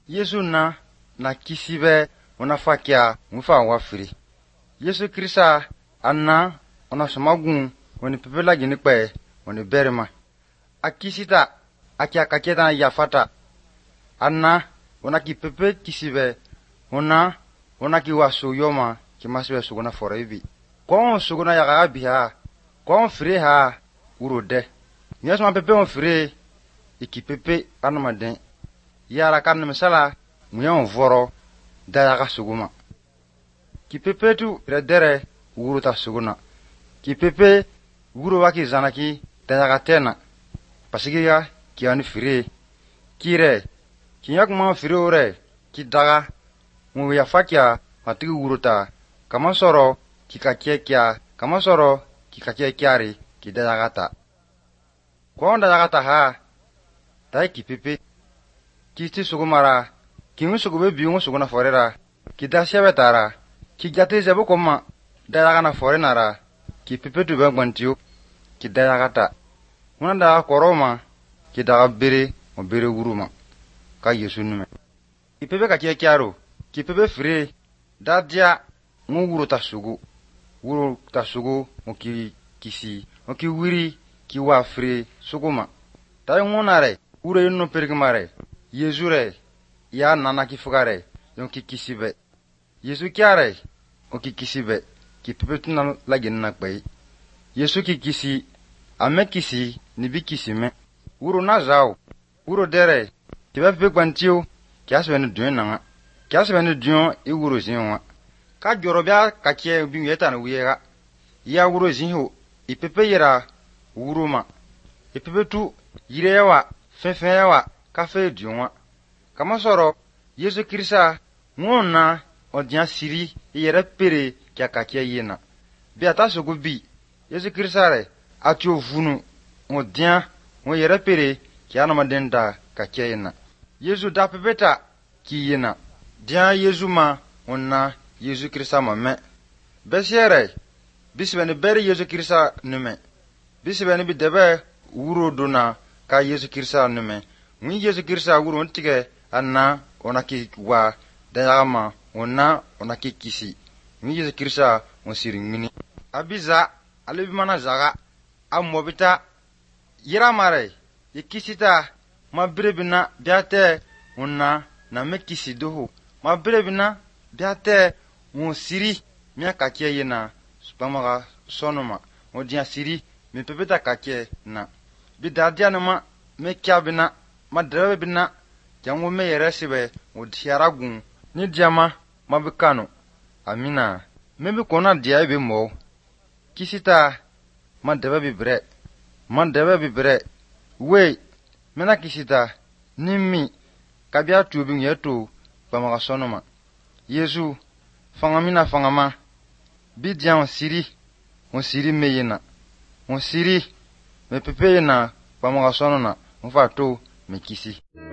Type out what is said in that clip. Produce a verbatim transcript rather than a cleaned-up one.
Yesu na na kisibe ona fakia mufa wafiri. Yesu Krista anna ona somagun oni pepela gini pe oni berema. Akisita akia kaketa ya fata. Anna ona ki pepe kisibe ona ona ki wasu yoma ki masbe suguna forevi. Kon suguna ya gabi ha. Kon fri ha urode. Yesu ma pepe on fri iki pepe anamaden. Yara kan misala muyan voro dayaga suguma. Ki pepe tu redere wuru ta suguna. Ki pepe wuru waki zanaki dayaga tena. Pasigiga ki ani firi. Kire ki yak ma firi ore ki daga mu ya fakia matigi wuru ta. Kama soro ki kakie kia. Kama soro ki kakie kiari ki dayaga ta. Kwa dayaga ta ha dai ki pepe ki ti sugumara ki ngu sugube bi ngu suguna forera ki da shebe tara ki jate zebo koma dayaga na forenara ki pepe tu be gwantiyo ki dayaga ta muna da koroma ki daga bere mo bere wuruma ka Yesu nume ki pepe ka kiaro ki pepe fire da dia ngu wuru ta sugu wuru ta sugu mo ki kisi mo ki wiri ki wa fire suguma ta ngunare wure no pergmare Yesu re ya nana ki fugare yon ki kisibe Yesu kiare o ki kisibe ki pepe tuna lagi na kpai Yesu ki kisi ame kisi ni bi kisime wuro na zao wuro dere ki ba pepe kwantio ki asbe ni duen na ki asbe ni duen e wuro zinwa ka jorobia ka kie bi yeta na wiyega ya wuro zinho i pepe yera wuro ma e pepe tu yirewa fefewa kafe dionwa kama soro Yesu Krista ngona odian siri yere pere kya kakia yena bi ata sogubi Yesu Krista re atio vunu odian ngo yere pere kya na madenda kakia yena Yesu da pepeta ki yena dia Yesu ma onna Yesu Krista ma me besiere bisbene bere Yesu Krista nume bisbene bi debe wuro dona ka Yesu Krista nume Mwi Yesu Krista wuru ntige anna onaki wa dayama onna onaki kisi. Mwi Yesu Krista onsiri ngini. Abiza alebi mana zaga amobita yira mare yikisita mabrebina biate onna na mekisi doho. Mabrebina biate onsiri miya kakie yena spamaga sonoma odiya siri mi pepeta kakie na. Bidadia nama mekiabina ma dere bina jango me yere sibe o diaragun ni diama mabikano amina mebi kona dia be mo kisita ma debe bibre ma debe bibre we mena kisita nimi kabia tubi yeto pamaga sonoma Yesu fangamina fangama bi dia on siri on siri meyena on siri me pepe na pamaga sonona on fa to Mekisi.